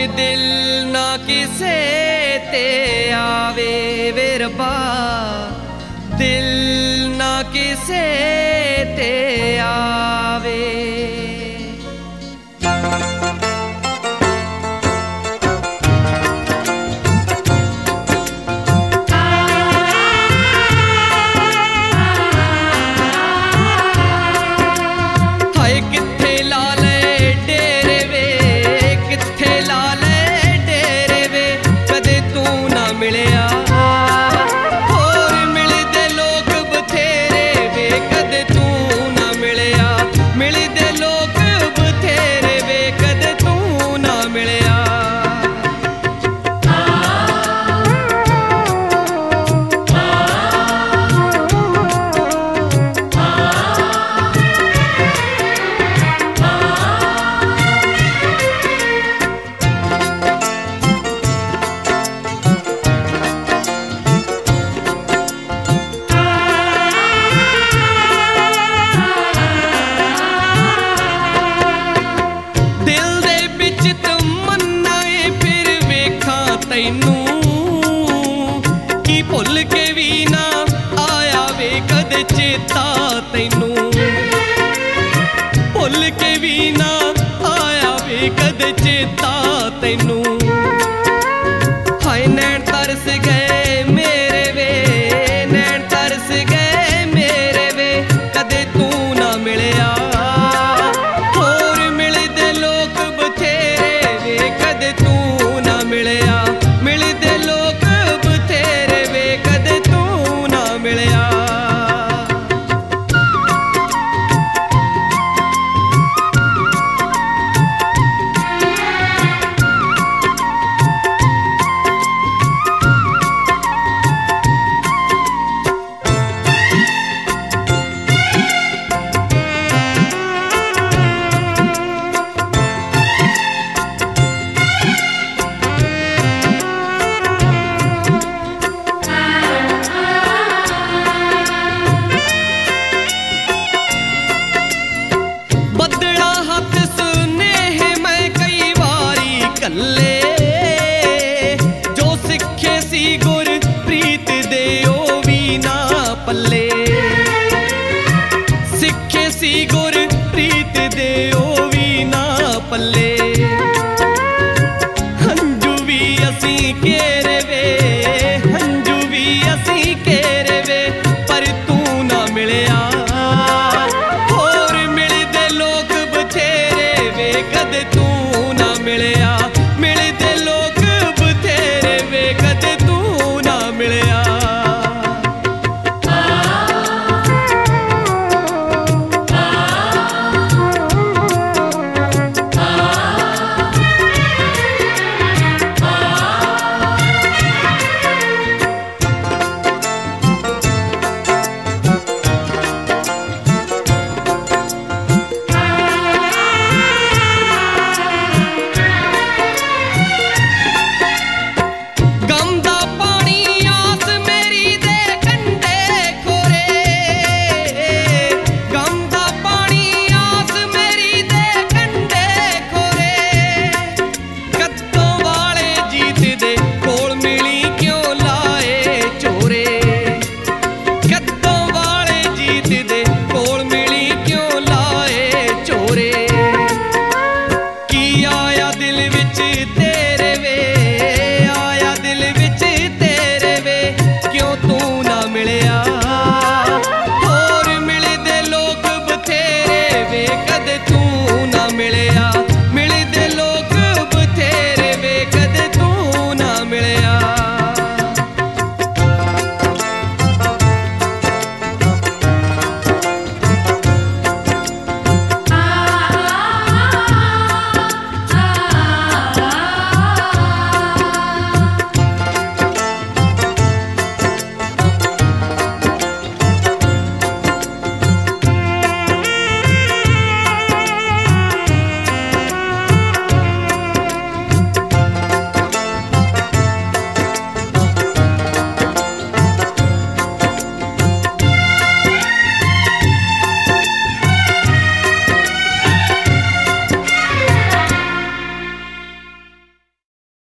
दिल ना किसे ते आवे वे रब्बा, दिल ना किसे ते आवे। हाय किथे ला ले डेरे वे, किथे ला ले डेरे वे, कदे तू ना मिलिया। होर मिलदे लोग बथेरे वे, कदे तू ना मिलिया। मिलदे लोग बथेरे वे, कदे तू ना मिलिया। की भुल के भी ना आया वे कदे चेता तैनू, भुल के भी ना आया वे कदे चेता तैनू। हाय नैन तरस गए मेरे वे, नैन तरस गए मेरे वे, कदे तू ना मिलिया। होर मिलदे लोग बथेरे वे, कदे तू ना मिलिया। मिलदे लोग बथेरे वे, कदे तू ना मिलिया। जो सिखे सी गुरप्रीत दे ओ भी ना पल्ले, सिखे सी गुरप्रीत दे ओ भी ना पल्ले। हंजू भी असी घेरे वे, हंजू भी असी घेरे वे, पर तू ना मिलिया। होर मिलदे लोग बथेरे वे, कदे तू ना मिलिया। मिलदे लोग बथेरे वे, कदे तू ना मिलिया। दिल विच ते